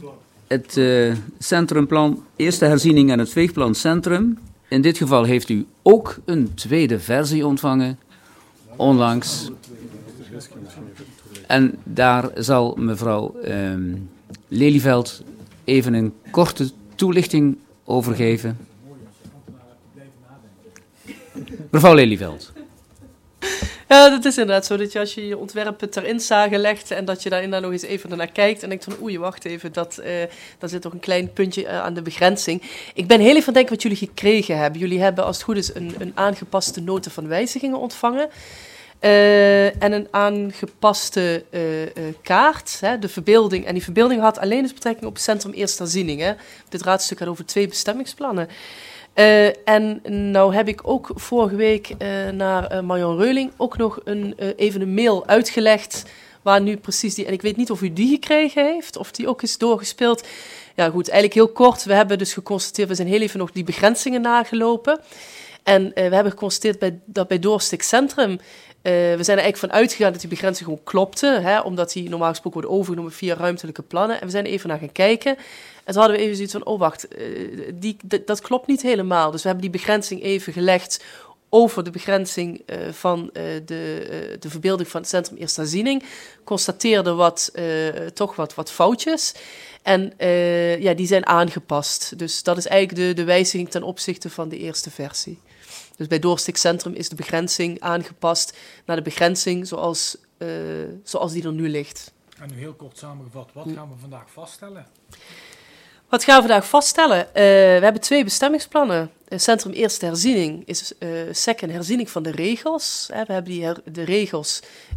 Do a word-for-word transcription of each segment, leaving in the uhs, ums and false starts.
het uh, centrumplan, eerste herziening en het veegplan Centrum. In dit geval heeft u ook een tweede versie ontvangen, onlangs. En daar zal mevrouw um, Lelyveld even een korte toelichting over geven. Mevrouw Lelyveld. Ja, dat is inderdaad zo, dat je als je je ontwerpen ter inzage legt en dat je daar inderdaad nog eens even naar kijkt en denkt van oei, wacht even, dat, uh, daar zit toch een klein puntje uh, aan de begrenzing. Ik ben heel even aan het denken wat jullie gekregen hebben. Jullie hebben als het goed is een, een aangepaste nota van wijzigingen ontvangen. Uh, en een aangepaste uh, uh, kaart, hè, de verbeelding. En die verbeelding had alleen dus betrekking op het Centrum Eerste Herziening. Hè. Dit raadstuk gaat over twee bestemmingsplannen. Uh, en nou heb ik ook vorige week uh, naar uh, Marjan Reuling ook nog een, uh, even een mail uitgelegd waar nu precies die... En ik weet niet of u die gekregen heeft, of die ook is doorgespeeld. Ja goed, eigenlijk heel kort. We hebben dus geconstateerd, we zijn heel even nog die begrenzingen nagelopen. En uh, we hebben geconstateerd bij, dat bij Doorstik Centrum... Uh, we zijn er eigenlijk van uitgegaan dat die begrenzing gewoon klopte, hè, omdat die normaal gesproken worden overgenomen via ruimtelijke plannen. En we zijn er even naar gaan kijken. En toen hadden we even zoiets van, oh wacht, uh, die, d- dat klopt niet helemaal. Dus we hebben die begrenzing even gelegd over de begrenzing uh, van uh, de, uh, de verbeelding van het Centrum Eerste Herziening. Constateerden wat, uh, toch wat, wat foutjes. En uh, ja, die zijn aangepast. Dus dat is eigenlijk de, de wijziging ten opzichte van de eerste versie. Dus bij Doorstik Centrum is de begrenzing aangepast naar de begrenzing zoals, uh, zoals die er nu ligt. En nu heel kort samengevat, wat gaan we vandaag vaststellen? Wat gaan we vandaag vaststellen? Uh, we hebben twee bestemmingsplannen. Uh, Centrum Eerste Herziening is uh, second herziening van de regels. Uh, we hebben die her- de regels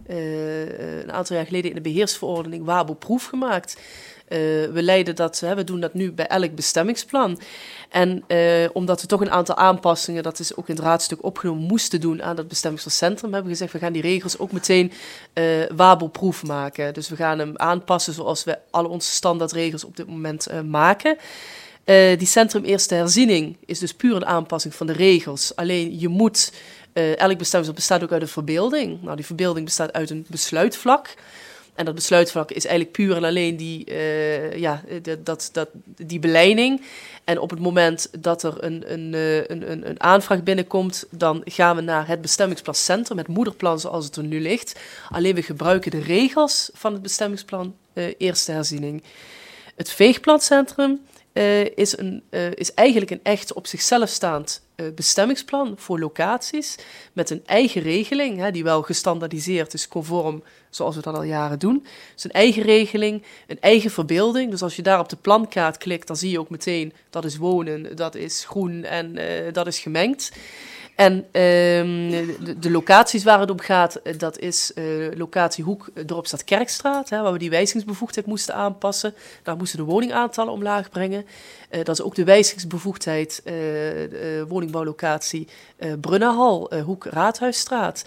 uh, een aantal jaar geleden in de beheersverordening WABO-proef gemaakt. Uh, we leiden dat, uh, we doen dat nu bij elk bestemmingsplan. En uh, omdat we toch een aantal aanpassingen, dat is ook in het raadstuk opgenomen, moesten doen aan dat bestemmingsplan hebben we gezegd, we gaan die regels ook meteen uh, WABO-proef maken. Dus we gaan hem aanpassen zoals we alle onze standaardregels op dit moment uh, maken. Uh, die Centrum Eerste Herziening is dus puur een aanpassing van de regels. Alleen je moet, uh, elk bestemmingsplan bestaat ook uit een verbeelding. Nou, die verbeelding bestaat uit een besluitvlak. En dat besluitvlak is eigenlijk puur en alleen die, uh, ja, de, dat, dat, die beleiding. En op het moment dat er een, een, een, een, een aanvraag binnenkomt, dan gaan we naar het bestemmingsplan Centrum, het moederplan zoals het er nu ligt. Alleen we gebruiken de regels van het bestemmingsplan uh, Eerste Herziening. Het veegplan Centrum uh, is, een, uh, is eigenlijk een echt op zichzelf staand uh, bestemmingsplan voor locaties met een eigen regeling, hè, die wel gestandaardiseerd is, conform zoals we dat al jaren doen. Dus een eigen regeling, een eigen verbeelding. Dus als je daar op de plankaart klikt, dan zie je ook meteen dat is wonen, dat is groen en uh, dat is gemengd. En uh, de, de locaties waar het om gaat, dat is uh, locatie Hoek Dorpstad Kerkstraat, hè, waar we die wijzigingsbevoegdheid moesten aanpassen. Daar moesten de woningaantallen omlaag brengen. Uh, dat is ook de wijzigingsbevoegdheid uh, de, uh, woningbouwlocatie uh, Brunnenhal, uh, Hoek Raadhuisstraat.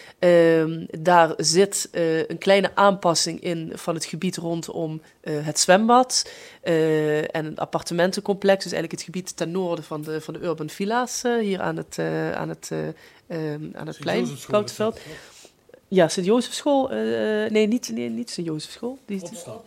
Uh, daar zit uh, een kleine aanpassing in van het gebied rondom uh, het zwembad uh, en een appartementencomplex. Dus eigenlijk het gebied ten noorden van de, van de Urban Villa's, uh, hier aan het, uh, aan het, uh, um, aan het plein, Kouterveld. Ja, Sint-Jozefschool. Uh, nee, niet, nee, niet Sint-Jozefschool. Die is Opstad.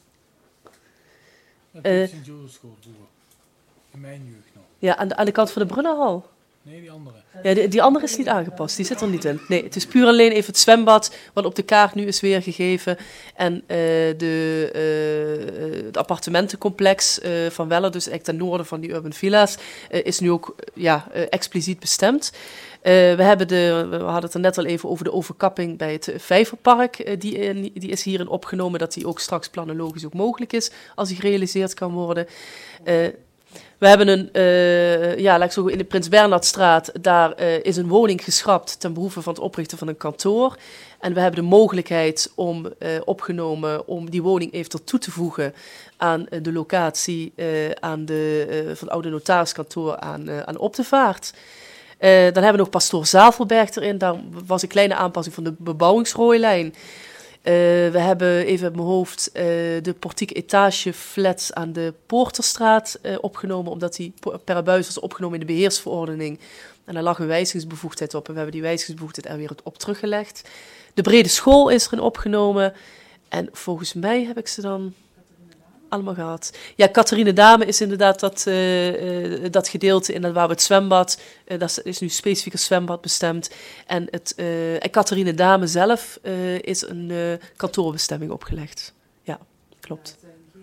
Uh, Sint-Jozefschool vroeger. In mijn jeugd nog. Ja, aan de, aan de kant van de Brunnenhal. Nee, die andere. Ja, die, die andere is niet aangepast, die zit er niet in. Nee, het is puur alleen even het zwembad, wat op de kaart nu is weergegeven. En uh, de, uh, het appartementencomplex uh, van Weller, dus echt ten noorden van die Urban Villa's, uh, is nu ook uh, ja, uh, expliciet bestemd. Uh, we, hebben de, we hadden het er net al even over de overkapping bij het Vijverpark. Uh, die, in, die is hierin opgenomen, dat die ook straks planologisch ook mogelijk is, als die gerealiseerd kan worden. Uh, We hebben een, uh, ja, laat ik zeggen, in de Prins Bernhardstraat, daar uh, is een woning geschrapt ten behoeve van het oprichten van een kantoor. En we hebben de mogelijkheid om, uh, opgenomen om die woning eventueel toe te voegen aan uh, de locatie uh, aan de, uh, van het oude notariskantoor aan, uh, aan Op de Vaart. Uh, dan hebben we nog Pastoor Zavelberg erin, daar was een kleine aanpassing van de bebouwingsrooilijn. Uh, we hebben even op mijn hoofd uh, de portiek etage flats aan de Poorterstraat uh, opgenomen, omdat die per abuis was opgenomen in de beheersverordening. En daar lag een wijzigingsbevoegdheid op en we hebben die wijzigingsbevoegdheid er weer op teruggelegd. De brede school is erin opgenomen en volgens mij heb ik ze dan... allemaal gehad. Ja, Catharine Dame is inderdaad dat, uh, uh, dat gedeelte in waar we het zwembad, uh, dat is nu specifiek een zwembad bestemd. En, het, uh, en Catharine Dame zelf uh, is een uh, kantoorbestemming opgelegd. Ja, klopt.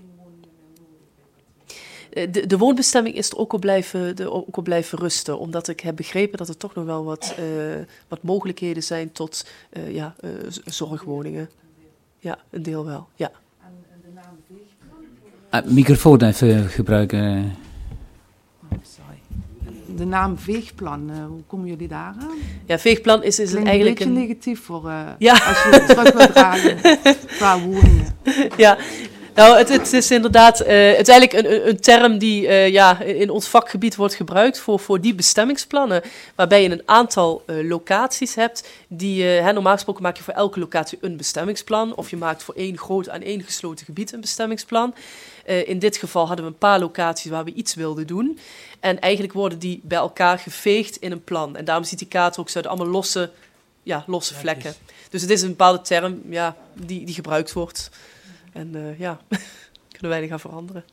De, de woonbestemming is er ook op, blijven, de, ook op blijven rusten, omdat ik heb begrepen dat er toch nog wel wat, uh, wat mogelijkheden zijn tot uh, ja, uh, zorgwoningen. Ja, een deel wel, ja. En de naam Veegplan? Uh, microfoon even gebruiken. Oh, sorry. De naam Veegplan, uh, hoe komen jullie daar aan? Ja, Veegplan is, is het eigenlijk een beetje een... negatief voor uh, ja. als je het terug wilt dragen qua woningen. Ja. Nou, het, het is inderdaad, uh, het is eigenlijk een, een term die uh, ja, in ons vakgebied wordt gebruikt voor, voor die bestemmingsplannen, waarbij je een aantal uh, locaties hebt, die, uh, hè, normaal gesproken maak je voor elke locatie een bestemmingsplan, of je maakt voor één groot aaneengesloten gebied een bestemmingsplan. Uh, in dit geval hadden we een paar locaties waar we iets wilden doen, en eigenlijk worden die bij elkaar geveegd in een plan. En daarom ziet die kaart ook zo uit allemaal losse, ja, losse vlekken. Dus het is een bepaalde term ja, die, die gebruikt wordt. En uh, ja, kunnen weinig gaan veranderen.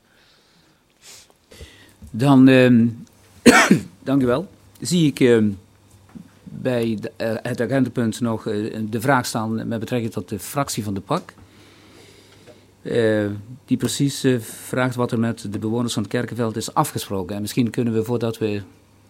Dan, uh, dank u wel. Zie ik uh, bij de, uh, het agendapunt nog uh, de vraag staan met betrekking tot de fractie van de P A C. Uh, die precies uh, vraagt wat er met de bewoners van het Kerkenveld is afgesproken. En misschien kunnen we, voordat we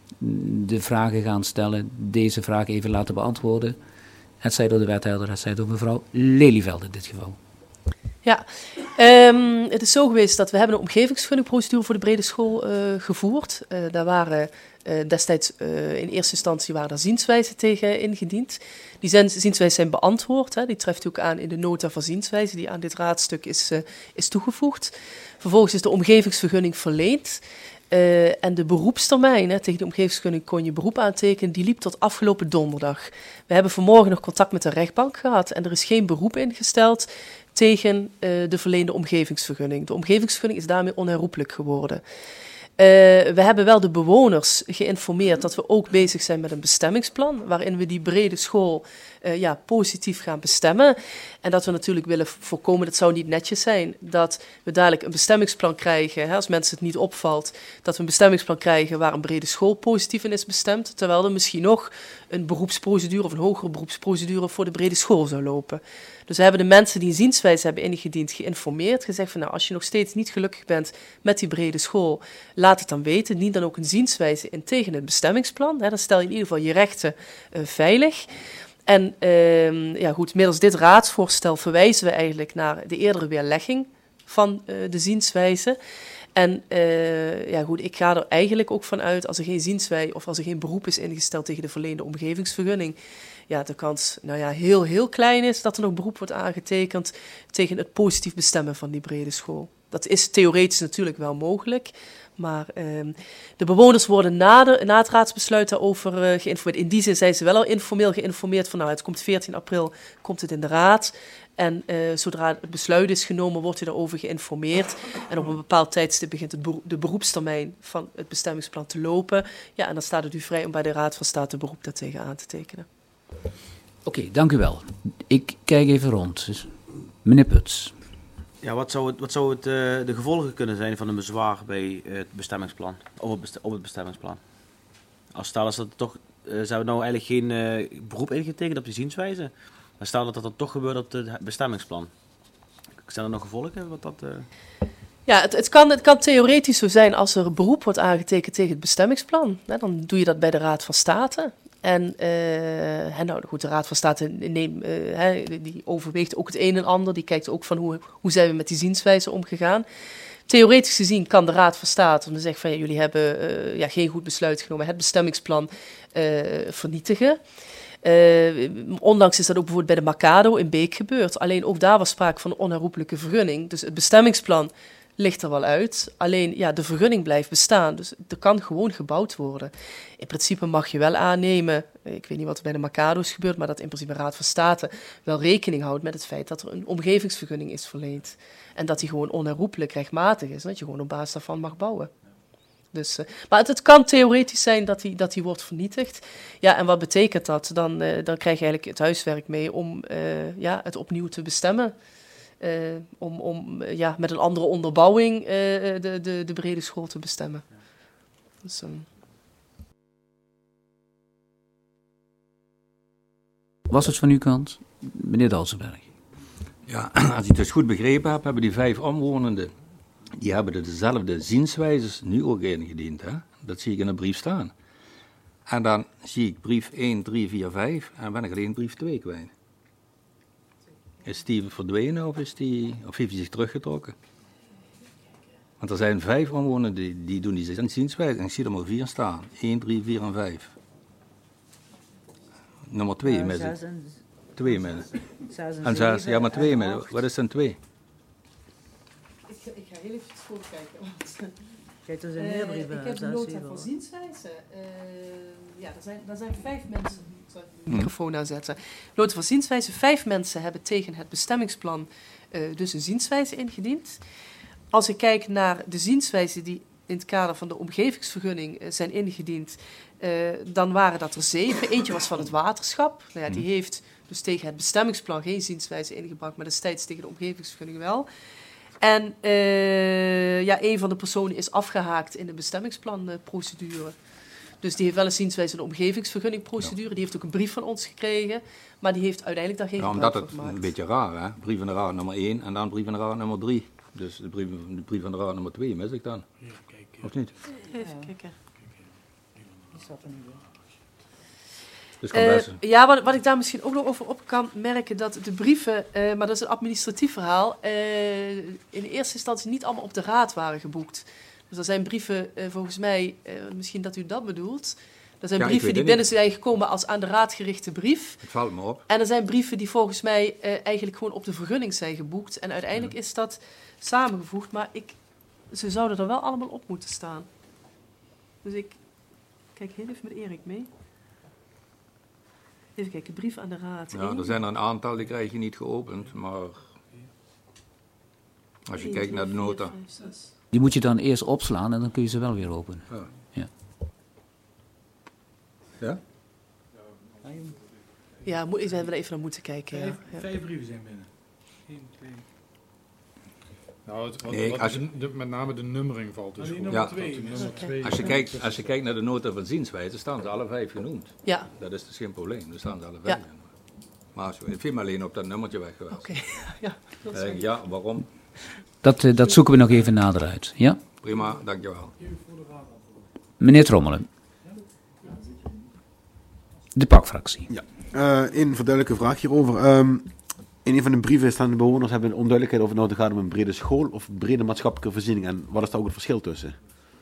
de vragen gaan stellen, deze vraag even laten beantwoorden. Het zij door de wethouder, het zij door mevrouw Lelyveld in dit geval. Ja, um, het is zo geweest dat we hebben een omgevingsvergunningprocedure voor de brede school uh, gevoerd. Uh, daar waren uh, destijds uh, in eerste instantie waren daar zienswijzen tegen ingediend. Die zijn, zienswijzen zijn beantwoord. Hè. Die treft u ook aan in de nota van zienswijzen die aan dit raadstuk is, uh, is toegevoegd. Vervolgens is de omgevingsvergunning verleend. Uh, en de beroepstermijn, hè, tegen de omgevingsvergunning kon je beroep aantekenen, die liep tot afgelopen donderdag. We hebben vanmorgen nog contact met de rechtbank gehad en er is geen beroep ingesteld tegen uh, de verleende omgevingsvergunning. De omgevingsvergunning is daarmee onherroepelijk geworden. Uh, we hebben wel de bewoners geïnformeerd dat we ook bezig zijn met een bestemmingsplan, waarin we die brede school uh, ja, positief gaan bestemmen. En dat we natuurlijk willen voorkomen, dat zou niet netjes zijn, dat we dadelijk een bestemmingsplan krijgen, hè, als mensen het niet opvalt, dat we een bestemmingsplan krijgen waar een brede school positief in is bestemd, terwijl er misschien nog een beroepsprocedure of een hogere beroepsprocedure voor de brede school zou lopen. Dus we hebben de mensen die een zienswijze hebben ingediend geïnformeerd, gezegd van nou, als je nog steeds niet gelukkig bent met die brede school, laat het dan weten. Dien dan ook een zienswijze in tegen het bestemmingsplan. Hè, dan stel je in ieder geval je rechten uh, veilig. En uh, ja, goed, middels dit raadsvoorstel verwijzen we eigenlijk naar de eerdere weerlegging van uh, de zienswijze. En uh, ja, goed, ik ga er eigenlijk ook van uit, als er geen zienswijze of als er geen beroep is ingesteld tegen de verleende omgevingsvergunning, ja, de kans nou ja, heel, heel klein is dat er nog beroep wordt aangetekend tegen het positief bestemmen van die brede school. Dat is theoretisch natuurlijk wel mogelijk, maar uh, de bewoners worden na, de, na het raadsbesluit daarover uh, geïnformeerd. In die zin zijn ze wel al informeel geïnformeerd van, nou, het komt veertien april, komt het in de raad. En uh, zodra het besluit is genomen, wordt u daarover geïnformeerd. En op een bepaald tijdstip begint het beroep, de beroepstermijn van het bestemmingsplan te lopen. Ja, en dan staat het u vrij om bij de Raad van State beroep daartegen aan te tekenen. Oké, okay, dank u wel. Ik kijk even rond. Dus, meneer Puts. Ja, wat zou, het, wat zou het, uh, de gevolgen kunnen zijn van een bezwaar bij uh, het bestemmingsplan, op het, best, op het bestemmingsplan? Als stel dat het toch, uh, ze hebben nou eigenlijk geen uh, beroep ingetekend op die zienswijze, dan stel dat dat dan toch gebeurt op het bestemmingsplan. Zijn er nog gevolgen? Wat dat, uh... Ja, het, het, kan, het kan theoretisch zo zijn als er beroep wordt aangetekend tegen het bestemmingsplan. Hè, dan doe je dat bij de Raad van State. En uh, nou goed, de Raad van State neemt, uh, hè, die overweegt ook het een en ander. Die kijkt ook van hoe, hoe zijn we met die zienswijze omgegaan. Theoretisch gezien kan de Raad van State dan zeggen van ja, jullie hebben uh, ja, geen goed besluit genomen, het bestemmingsplan uh, vernietigen. Uh, ondanks is dat ook bijvoorbeeld bij de Macado in Beek gebeurd. Alleen ook daar was sprake van een onherroepelijke vergunning. Dus het bestemmingsplan ligt er wel uit. Alleen ja, de vergunning blijft bestaan. Dus er kan gewoon gebouwd worden. In principe mag je wel aannemen, ik weet niet wat er bij de Macado's gebeurt, maar dat in principe de Raad van State wel rekening houdt met het feit dat er een omgevingsvergunning is verleend. En dat die gewoon onherroepelijk rechtmatig is. Dat je gewoon op basis daarvan mag bouwen. Dus, uh, maar het, het kan theoretisch zijn dat die, dat die wordt vernietigd. Ja, en wat betekent dat? Dan, uh, dan krijg je eigenlijk het huiswerk mee om uh, ja, het opnieuw te bestemmen. Uh, om om uh, ja, met een andere onderbouwing uh, de, de, de brede school te bestemmen. Dus, um... Was het van uw kant, meneer Dalsenberg? Ja, als ik het dus goed begrepen heb, hebben die vijf omwonenden, die hebben dezelfde zienswijzes nu ook ingediend. Hè? Dat zie ik in een brief staan. En dan zie ik brief één, drie, vier, vijf en ben ik alleen brief twee kwijt. Is die verdwenen of, is die, of heeft hij zich teruggetrokken? Want er zijn vijf omwonenden die, die doen die zienswijze en ik zie er maar vier staan. één, drie, vier en vijf. Nummer twee uh, mis ik. En, twee mis. En zes, ja maar twee mis. Wat is dan twee? Ik ga, ik ga heel even goed kijken. Kijk, er zijn meer brieven. Uh, ik heb de nota van zienswijze. Uh, ja, er zijn, er zijn vijf mensen. Ik zal de microfoon aanzetten. Nota van zienswijze. Vijf mensen hebben tegen het bestemmingsplan uh, dus een zienswijze ingediend. Als ik kijk naar de zienswijzen die in het kader van de omgevingsvergunning uh, zijn ingediend, uh, dan waren dat er zeven. Eentje was van het waterschap. Nou ja, die heeft dus tegen het bestemmingsplan geen zienswijze ingebracht, maar destijds tegen de omgevingsvergunning wel. En uh, ja, een van de personen is afgehaakt in de bestemmingsplanprocedure. Dus die heeft wel een zienswijze in de omgevingsvergunningprocedure. Ja. Die heeft ook een brief van ons gekregen, maar die heeft uiteindelijk daar geen ja, gebruik van gemaakt. gemaakt. Omdat het een beetje raar, hè? Brief van de raad nummer één en dan brief van de raad nummer drie. Dus de brief, de brief van de raad nummer twee mis ik dan. Ja, kijk, ja. Of niet? Even kijken. Die staat er niet in. Dus uh, ja, wat, wat ik daar misschien ook nog over op kan merken, dat de brieven, uh, maar dat is een administratief verhaal, uh, in eerste instantie niet allemaal op de raad waren geboekt. Dus er zijn brieven, uh, volgens mij, uh, misschien dat u dat bedoelt. Er zijn ja, brieven die binnen zijn gekomen als aan de raad gerichte brief. Het valt me op. En er zijn brieven die volgens mij uh, eigenlijk gewoon op de vergunning zijn geboekt. En uiteindelijk ja. is dat samengevoegd, maar ik, ze zouden er wel allemaal op moeten staan. Dus ik kijk heel even met Erik mee. Even kijken, brief aan de raad. Ja, er zijn er een aantal die krijg je niet geopend, maar als je één, kijkt twee, naar de nota. vier, vijf, zes. Die moet je dan eerst opslaan en dan kun je ze wel weer openen. Ja? Ja. Ja? Ja, moet, ik zijn wel even naar moeten kijken. Vijf, ja. vijf brieven zijn binnen. Eén, twee. Nou, het, wat, Nee, wat als je, de, de, met name de nummering valt dus Alleen goed. nummer Ja. twee. Tot de dus- nummer twee. als, je kijkt, als je kijkt naar de nota van zienswijze, staan ze alle vijf genoemd. Ja, Dat is dus geen probleem, dan staan ze alle Ja. vijf genoemd. Maar als je, ik vind me alleen op dat nummertje weg geweest. oké. Okay. ja, dat is Dan denk ik, ja, waarom? Dat, uh, dat zoeken we nog even nader uit. Ja? Prima, dankjewel. Meneer Trommelen. De pakfractie. Ja, uh, een verduidelijke vraag hierover. Um, in een van de brieven staan de bewoners hebben een onduidelijkheid of het nou gaat om een brede school of brede maatschappelijke voorziening. En wat is daar ook het verschil tussen?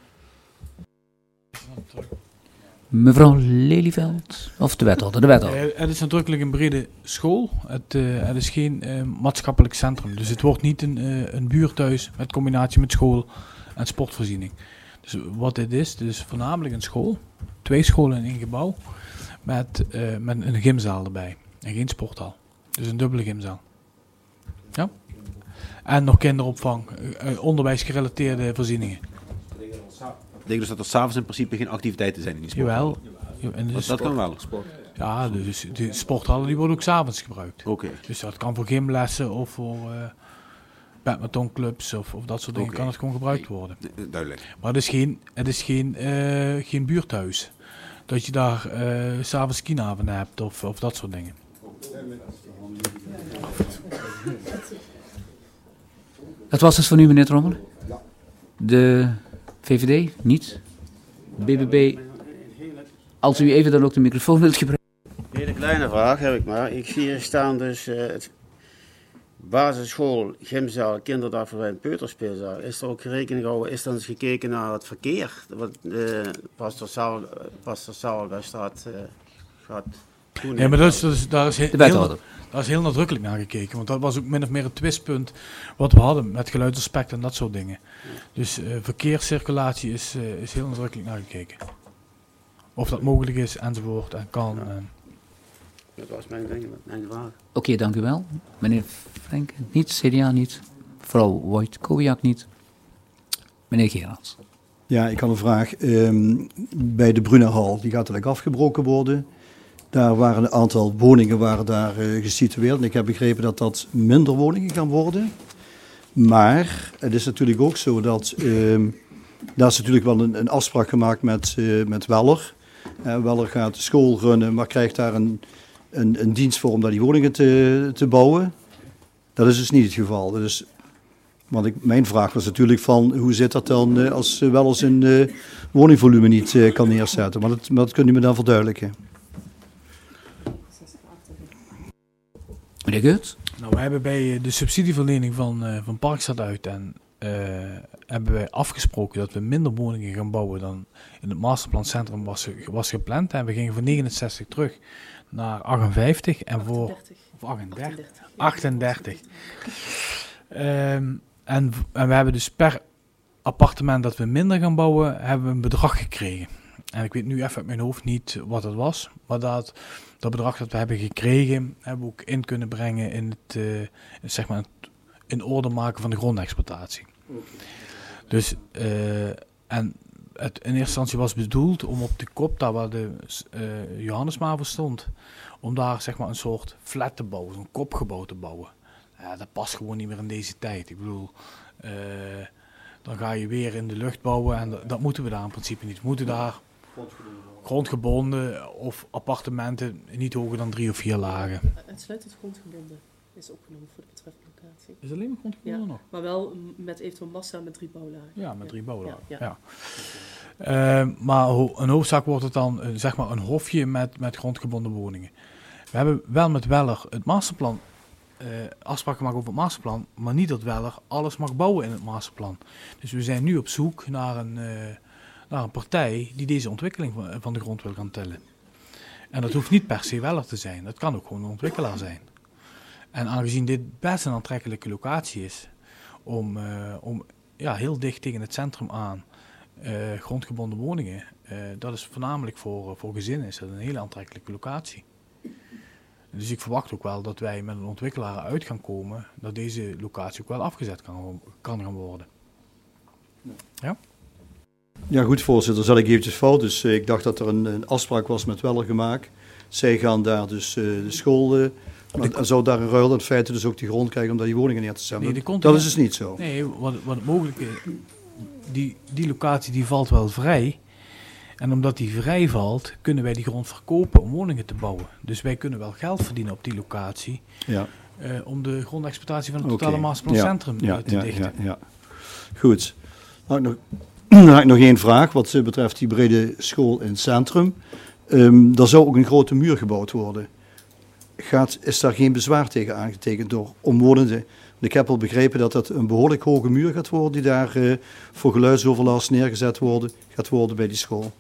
Mevrouw Lelyveld, of de wethouder, de wethouder. Uh, het is nadrukkelijk een brede school. Het, uh, het is geen uh, maatschappelijk centrum. Dus het wordt niet een, uh, een buurthuis met combinatie met school en sportvoorziening. Dus wat dit is, het is voornamelijk een school. Twee scholen in één gebouw. Met, uh, met een gymzaal erbij. En geen sporthal. Dus een dubbele gymzaal. Ja? En nog kinderopvang. Uh, onderwijsgerelateerde voorzieningen. Dat betekent dus dat er s'avonds in principe geen activiteiten zijn in die sport. Jawel. En dus, dat kan wel. ja, dus de sporthallen die worden ook 's avonds gebruikt. Oké. Okay. Dus dat kan voor gymlessen of voor uh, badmintonclubs of, of dat soort dingen. Okay. Kan het gewoon gebruikt worden. Duidelijk. Maar het is geen, het is geen, uh, geen buurthuis. Dat je daar uh, 's avonds skienavond hebt of, of dat soort dingen. Dat was dus van u, meneer Trommelen? De V V D? Niet? B B B? Als u even dan ook de microfoon wilt gebruiken. Een hele kleine vraag heb ik maar. Ik zie hier staan dus uh, het basisschool, gymzaal, kinderdagverblijf, peuterspeelzaal. Is er ook rekening gehouden, is dan eens gekeken naar het verkeer? Wat uh, Pastor Saal, Pastor Saal bij staat uh, gaat doen. Nee, maar dat is, dat is, daar is heel, de wethouder. Heel, daar is heel nadrukkelijk naar gekeken. Want dat was ook min of meer het twistpunt wat we hadden met geluidsaspect en dat soort dingen. Dus uh, verkeerscirculatie is, uh, is heel nadrukkelijk naar gekeken. Of dat mogelijk is enzovoort en kan. Ja. En... Dat was mijn, ding, mijn vraag. Oké, okay, dank u wel. Meneer Frenk niet, C D A niet. Mevrouw Wojtkowiak niet. Meneer Gerards. Ja, ik had een vraag. Um, bij de Brunnerhal, die gaat eigenlijk afgebroken worden. Daar waren een aantal woningen waren daar uh, gesitueerd. En ik heb begrepen dat dat minder woningen gaan worden. Maar het is natuurlijk ook zo dat... Uh, daar is natuurlijk wel een, een afspraak gemaakt met, uh, met Weller. Uh, Weller gaat de school runnen, maar krijgt daar een, een, een dienst voor om daar die woningen te, te bouwen. Dat is dus niet het geval. Dus, want ik, mijn vraag was natuurlijk van, hoe zit dat dan uh, als uh, Weller zijn uh, woningvolume niet uh, kan neerzetten. Maar dat, maar dat kunt u me dan verduidelijken. Meneer Geurt? Nou, we hebben bij de subsidieverlening van, uh, van Parkstad uit en uh, hebben wij afgesproken dat we minder woningen gaan bouwen dan in het masterplancentrum was, was gepland. En we gingen van negenenzestig terug naar achtenvijftig en voor of achtendertig. achtendertig. Um, en, en we hebben dus per appartement dat we minder gaan bouwen, hebben we een bedrag gekregen. En ik weet nu even uit mijn hoofd niet wat het was, maar dat, dat bedrag dat we hebben gekregen, hebben we ook in kunnen brengen in het, uh, zeg maar, het in orde maken van de grondexploitatie. Okay. Dus, uh, en het in eerste instantie was bedoeld om op de kop, daar waar de uh, Johannesmaven stond, om daar zeg maar een soort flat te bouwen, zo'n kopgebouw te bouwen. Ja, dat past gewoon niet meer in deze tijd. Ik bedoel, uh, dan ga je weer in de lucht bouwen en dat, dat moeten we daar in principe niet. We moeten daar grondgebonden of appartementen niet hoger dan drie of vier lagen. Uitsluitend grondgebonden is opgenomen voor de betreffende locatie. Is het alleen maar grondgebonden ja, nog? Maar wel met eventueel massa met drie bouwlagen. Ja, met drie bouwlagen. Ja, ja. Ja. Uh, maar ho- een hoofdzaak wordt het dan uh, zeg maar een hofje met, met grondgebonden woningen. We hebben wel met Weller het masterplan uh, afspraken gemaakt over het masterplan, maar niet dat Weller alles mag bouwen in het masterplan. Dus we zijn nu op zoek naar een, uh, naar een partij die deze ontwikkeling van, van de grond wil gaan tellen. En dat hoeft niet per se Weller te zijn, dat kan ook gewoon een ontwikkelaar zijn. En aangezien dit best een aantrekkelijke locatie is, om, uh, om ja, heel dicht tegen het centrum aan uh, grondgebonden woningen, uh, dat is voornamelijk voor, voor gezinnen is dat een hele aantrekkelijke locatie. Dus ik verwacht ook wel dat wij met een ontwikkelaar uit gaan komen, dat deze locatie ook wel afgezet kan, kan gaan worden. Ja? Ja goed voorzitter, zat ik eventjes fout. Dus uh, ik dacht dat er een, een afspraak was met Weller gemaakt. Zij gaan daar dus uh, de school... Uh, Maar en zou daar in ruil in feite dus ook die grond krijgen om daar die woningen neer te zetten? Nee, dat, dat is dus niet zo. Nee, wat, wat het mogelijk is, die, die locatie die valt wel vrij. En omdat die vrij valt, kunnen wij die grond verkopen om woningen te bouwen. Dus wij kunnen wel geld verdienen op die locatie. Ja. Uh, om de grondexploitatie van het totale okay. masterplancentrum ja, ja, te ja, dichten. Ja, ja. Goed. Dan heb ik nog, dan heb ik nog één vraag wat betreft die brede school in het centrum. Um, er zou ook een grote muur gebouwd worden. Gaat, is daar geen bezwaar tegen aangetekend door omwonenden? Ik heb al begrepen dat dat een behoorlijk hoge muur gaat worden die daar uh, voor geluidsoverlast neergezet worden, gaat worden bij die school.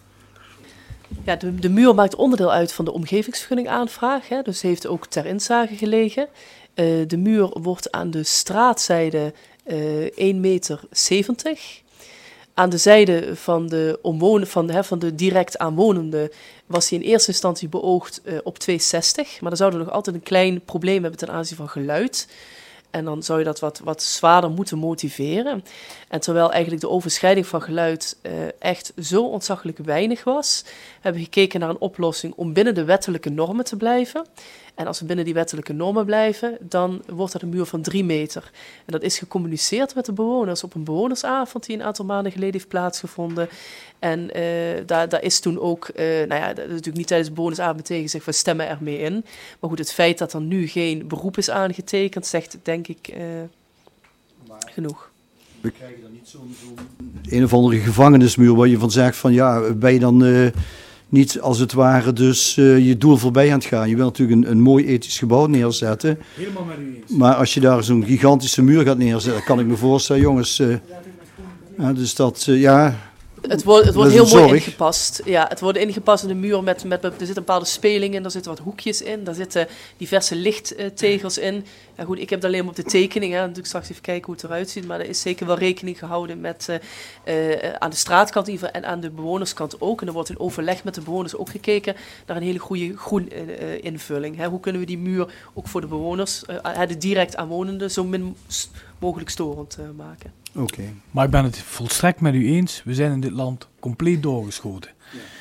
Ja, de, de muur maakt onderdeel uit van de omgevingsvergunningaanvraag, hè, dus heeft ook ter inzage gelegen. Uh, de muur wordt aan de straatzijde uh, één meter zeventig. Aan de zijde van de, omwonen, van, hè, van de direct aanwonenden was hij in eerste instantie beoogd uh, op twee meter zestig. Maar dan zouden we nog altijd een klein probleem hebben ten aanzien van geluid. En dan zou je dat wat, wat zwaarder moeten motiveren. En terwijl eigenlijk de overschrijding van geluid uh, echt zo ontzaglijk weinig was, hebben we gekeken naar een oplossing om binnen de wettelijke normen te blijven. En als we binnen die wettelijke normen blijven, dan wordt dat een muur van drie meter. En dat is gecommuniceerd met de bewoners op een bewonersavond die een aantal maanden geleden heeft plaatsgevonden. En uh, daar, daar is toen ook, uh, nou ja, dat is natuurlijk niet tijdens de bewonersavond meteen gezegd, we stemmen ermee in. Maar goed, het feit dat er nu geen beroep is aangetekend, zegt denk ik uh, genoeg. We krijgen dan niet zo'n zo een of andere gevangenismuur waar je van zegt van ja, ben je dan... Uh, niet als het ware dus uh, je doel voorbij aan het gaan. Je wilt natuurlijk een, een mooi ethisch gebouw neerzetten. Helemaal met u eens. Maar als je daar zo'n gigantische muur gaat neerzetten, kan ik me voorstellen, jongens. Uh, ja, dus dat, uh, ja... Het wordt, het wordt heel mooi zorg. ingepast. Ja, het wordt ingepast in de muur met, met, er zitten bepaalde spelingen, er zitten wat hoekjes in, daar zitten diverse lichttegels in. Ja, goed, ik heb het alleen maar op de tekening, hè, natuurlijk straks even kijken hoe het eruit ziet, maar er is zeker wel rekening gehouden met uh, uh, aan de straatkant in ieder geval en aan de bewonerskant ook. En er wordt in overleg met de bewoners ook gekeken naar een hele goede groen uh, invulling. Hè. Hoe kunnen we die muur ook voor de bewoners, uh, de direct aanwonenden, zo min mogelijk storend uh, maken. Oké. Okay. Maar ik ben het volstrekt met u eens. We zijn in dit land compleet doorgeschoten. Ja.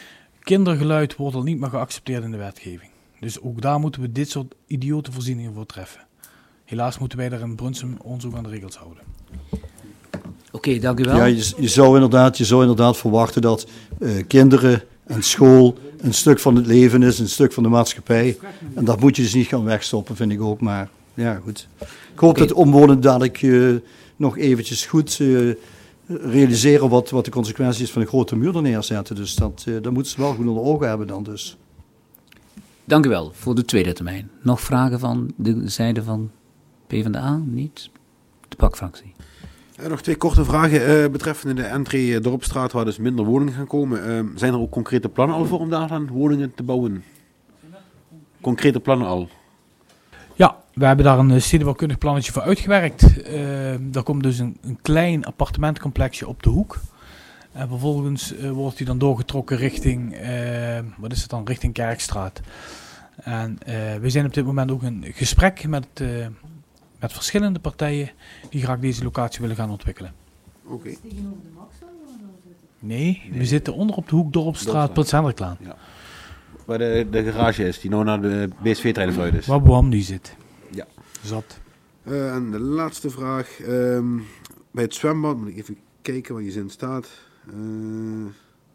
kindergeluid wordt al niet meer geaccepteerd in de wetgeving. Dus ook daar moeten we dit soort idiote voorzieningen voor treffen. Helaas moeten wij daar in Brunsum ons ook aan de regels houden. Oké, okay, dank u wel. Ja, je, je, zou inderdaad, je zou inderdaad verwachten dat uh, kinderen en school een stuk van het leven is, een stuk van de maatschappij. En dat moet je dus niet gaan wegstoppen, vind ik ook. Maar ja, goed. Ik hoop okay. dat omwonenden dadelijk uh, nog eventjes goed uh, realiseren wat, wat de consequentie is van een grote muur er neerzetten. Dus dat, uh, dat moeten ze wel goed onder ogen hebben dan dus. Dank u wel voor de tweede termijn. Nog vragen van de zijde van PvdA? Niet? De pakfractie. Uh, nog twee korte vragen uh, betreffende de entree Dorpstraat, waar dus minder woningen gaan komen. Uh, zijn er ook concrete plannen al voor om daar dan woningen te bouwen? Concrete plannen al? Ja, we hebben daar een stedenbouwkundig plannetje voor uitgewerkt. Uh, daar komt dus een, een klein appartementcomplexje op de hoek. En vervolgens uh, wordt die dan doorgetrokken richting, uh, wat is het dan, richting Kerkstraat. En uh, we zijn op dit moment ook in gesprek met... Uh, met verschillende partijen die graag deze locatie willen gaan ontwikkelen. Oké. Okay. Nee, nee, we zitten onder op de hoek Dorpstraat, Prins Hendriklaan. Ja. Waar de, de garage is, die nou naar de B S V-trein vooruit is. Waar Boam die zit. Ja. Zat. Uh, en de laatste vraag. Um, bij het zwembad, moet ik even kijken waar je zin staat. Uh,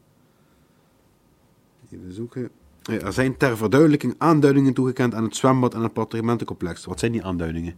even zoeken. Ja, er zijn ter verduidelijking aanduidingen toegekend aan het zwembad en het appartementencomplex. Wat zijn die aanduidingen?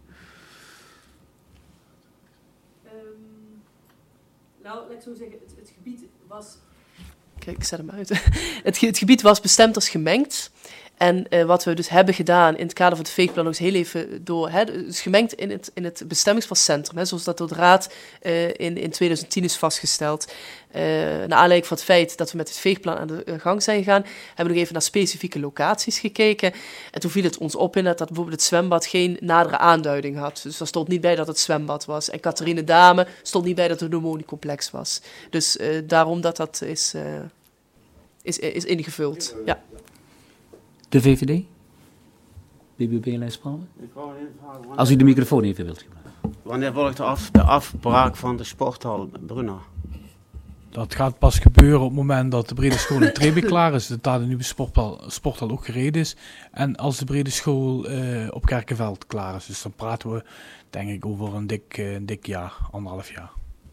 Um, nou, laat ik zo zeggen, het, het gebied was... Kijk, ik zet hem uit. het, het gebied was bestemd als gemengd. En uh, wat we dus hebben gedaan in het kader van het veegplan, nog eens heel even door, hè, dus gemengd in het, in het bestemmingsplascentrum, hè, zoals dat door de Raad uh, in, in twintig tien is vastgesteld. Uh, naar aanleiding van het feit dat we met het veegplan aan de uh, gang zijn gegaan, hebben we nog even naar specifieke locaties gekeken. En toen viel het ons op in dat, dat bijvoorbeeld het zwembad geen nadere aanduiding had. Dus er stond niet bij dat het zwembad was. En Catharine Dame stond niet bij dat het een homoniecomplex was. Dus uh, daarom dat dat is, uh, is, is ingevuld, ja. De V V D? B B B-lijstpalmen? Als u de microfoon even wilt gebruiken. Wanneer volgt de, af, de afbraak van de sporthal Brunner? Dat gaat pas gebeuren op het moment dat de brede school in Trebeek klaar is. Dat daar de nieuwe sporthal, sporthal ook gereden is. En als de brede school uh, op Kerkenveld klaar is. Dus dan praten we denk ik over een dik, uh, een dik jaar, anderhalf jaar.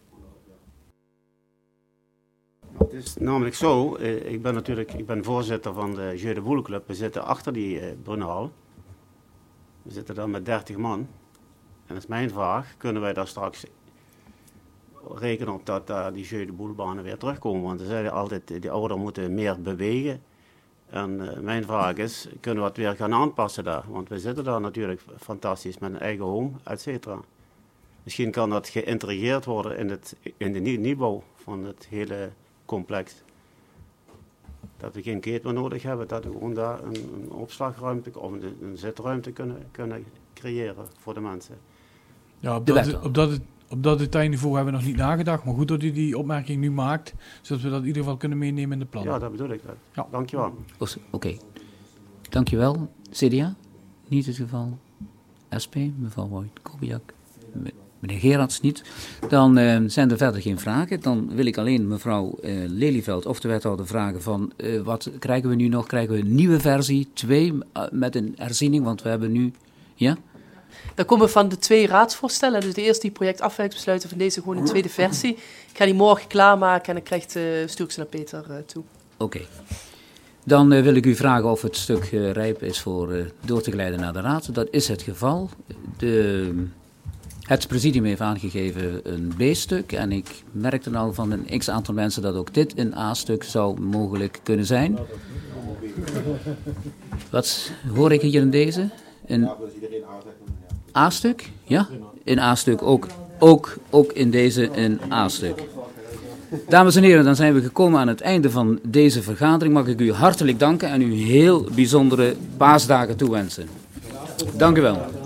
Het is namelijk zo, uh, ik ben natuurlijk ik ben voorzitter van de Jeu de Boule Club. We zitten achter die uh, Brunnerhal. We zitten daar met dertig man. En dat is mijn vraag, kunnen wij daar straks rekenen op dat uh, die Jeu de Boule banen weer terugkomen? Want ze zeiden altijd, die ouderen moeten meer bewegen. En uh, mijn vraag is, kunnen we het weer gaan aanpassen daar? Want we zitten daar natuurlijk fantastisch met een eigen home, et cetera. Misschien kan dat geïntegreerd worden in, het, in de nieuwbouw van het hele complex. Dat we geen keten meer nodig hebben, dat we gewoon daar een, een opslagruimte of een, een zitruimte kunnen, kunnen creëren voor de mensen. Ja, op dat, op dat, op dat detailniveau hebben we nog niet nagedacht, maar goed dat u die opmerking nu maakt, zodat we dat in ieder geval kunnen meenemen in de plannen. Ja, dat bedoel ik. Dat. Ja. Dankjewel. Oké, okay. Dankjewel. C D A? Niet het geval. S P, mevrouw Wout-Kobiak. Meneer Gerards niet. Dan uh, zijn er verder geen vragen. Dan wil ik alleen mevrouw uh, Lelyveld of de wethouder vragen van uh, wat krijgen we nu nog? Krijgen we een nieuwe versie, twee, uh, met een herziening? Want we hebben nu, ja? Dan komen we van de twee raadsvoorstellen. Dus de eerste die projectafwijkingsbesluiten van deze gewoon een tweede versie. Ik ga die morgen klaarmaken en dan krijgt, uh, stuur ik ze naar Peter uh, toe. Oké. Okay. Dan uh, wil ik u vragen of het stuk uh, rijp is voor uh, door te glijden naar de raad. Dat is het geval. De... Het presidium heeft aangegeven een B-stuk en ik merkte al van een x-aantal mensen dat ook dit een A-stuk zou mogelijk kunnen zijn. Wat hoor ik hier in deze? Een A-stuk? Ja, een A-stuk ook, ook, ook in deze een A-stuk. Dames en heren, dan zijn we gekomen aan het einde van deze vergadering. Mag ik u hartelijk danken en u heel bijzondere paasdagen toewensen. Dank u wel.